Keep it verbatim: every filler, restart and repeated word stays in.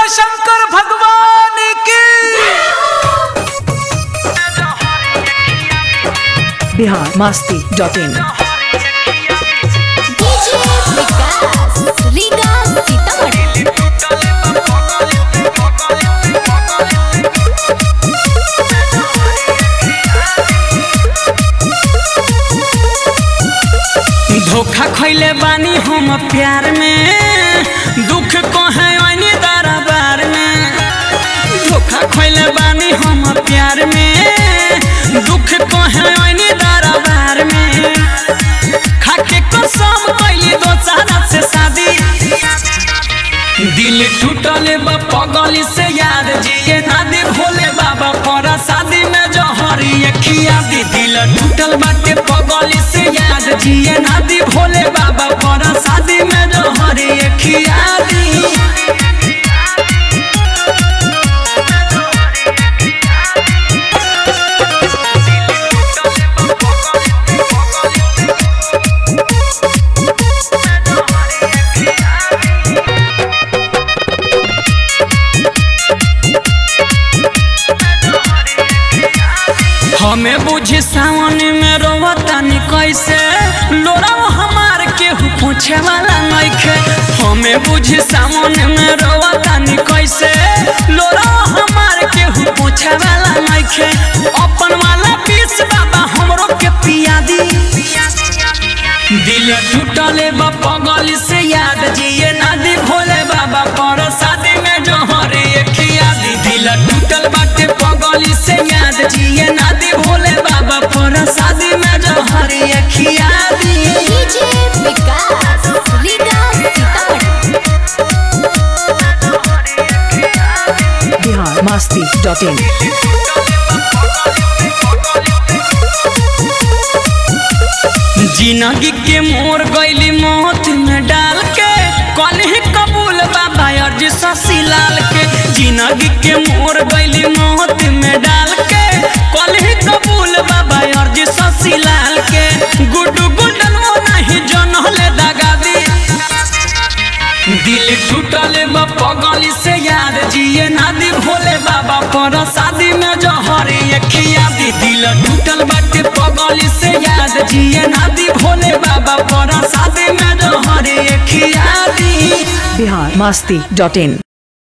शंकर भगवान की। Bihar Masti dot in. धोखा खैले बानी हम प्यार में, दुख कहे ओनी दरबार में। धोखा खैले बानी हम प्यार में, दुख कहे ओनी दरबार में। खाके कसम कैली दोसरा से शादी, दिल टूटल बा पगली से याद जिए ना दे भोले बाबा पर शादी में जहरी खिया दी। दिल टूटल बाटे पगली से याद जिए ना दी भोले बाबा पर शादी में जहरी खिया दी। हमें बुझी सावन में रोवतानी कैसे, लोरा हमार केहू पूछे वाला नइखे। हमें बुझी सावन में रोवतानी कैसे, लोरा हमार केहू पूछे वाला नइखे। अपन वाला पीस बाबा हमरो के पिया दी। दिल टूटले बा पगली से याद जिए ना दी भोले बाबा पर शादी में जहरे खिया दी। दिल टूटल बाटे पगली से याद जिए ना दी भोले बाबा पर शादी में जहरे खिया दी। बिहार मस्ती डॉट इन। जिंदगी के मोर गईली मौत में डाल के, कल ही कबूल बाबा अर्ज शशि लाल के। जिंदगी के मोर गईली मौत में डाल के, कल ही कबूल बाबा अर्ज शशि लाल के। गुड्डू गुड्डल वो नहीं जनहले दगा दी। दिल टूटले बा पगली से याद जिए ना दी भोले बाबा पर शादी में जहरे खिया दी। दिल टूटल बाटे पगली से याद जिए ना दी भोले बाबा पर शादी में जहरे खिया दी। बिहार मस्ती डॉट इन।